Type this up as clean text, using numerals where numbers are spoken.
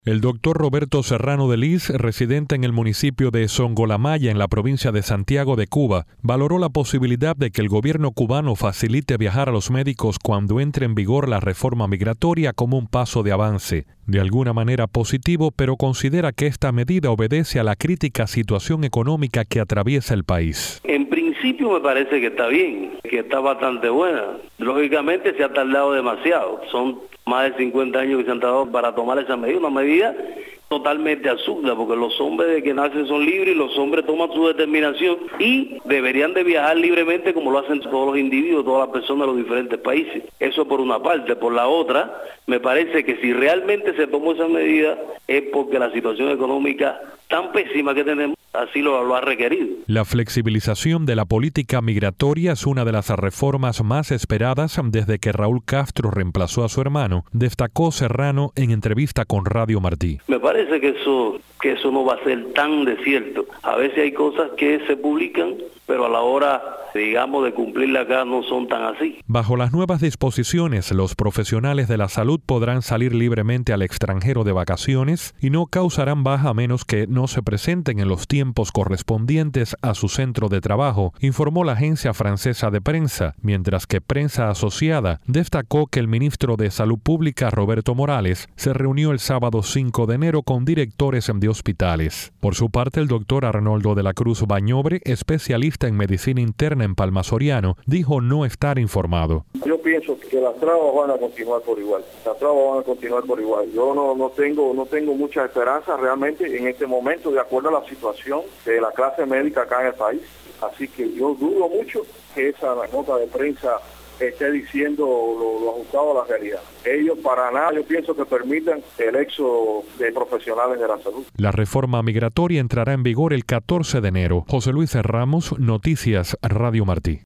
El doctor Roberto Serrano de Lis, residente en el municipio de Songolamaya, en la provincia de Santiago de Cuba, valoró la posibilidad de que el gobierno cubano facilite viajar a los médicos cuando entre en vigor la reforma migratoria como un paso de avance, de alguna manera positivo, pero considera que esta medida obedece a la crítica situación económica que atraviesa el país. En principio me parece que está bien, que está bastante buena. Lógicamente se ha tardado demasiado, son más de 50 años que se han tardado para tomar esa medida, una medida totalmente absurda, porque los hombres de que nacen son libres y los hombres toman su determinación y deberían de viajar libremente como lo hacen todos los individuos, todas las personas de los diferentes países. Eso por una parte. Por la otra, me parece que si realmente se tomó esa medida es porque la situación económica tan pésima que tenemos así lo ha requerido. La flexibilización de la política migratoria es una de las reformas más esperadas desde que Raúl Castro reemplazó a su hermano, destacó Serrano en entrevista con Radio Martí. Me parece que eso no va a ser tan desierto. A veces hay cosas que se publican, pero a la hora, digamos, de cumplirla acá no son tan así. Bajo las nuevas disposiciones, los profesionales de la salud podrán salir libremente al extranjero de vacaciones y no causarán baja a menos que no se presenten en los tiempos correspondientes a su centro de trabajo, informó la agencia francesa de prensa, mientras que Prensa Asociada destacó que el ministro de Salud Pública, Roberto Morales, se reunió el sábado 5 de enero con directores de hospitales. Por su parte, el doctor Arnoldo de la Cruz Bañobre, especialista en medicina interna en Palma Soriano, dijo no estar informado. Yo pienso que las trabas van a continuar por igual. Yo no tengo mucha esperanza realmente en este momento, de acuerdo a la situación de la clase médica acá en el país. Así que yo dudo mucho que esa nota de prensa esté diciendo lo ajustado a la realidad. Ellos para nada, yo pienso que permitan el éxodo de profesionales de la salud. La reforma migratoria entrará en vigor el 14 de enero. José Luis Ramos, Noticias Radio Martí.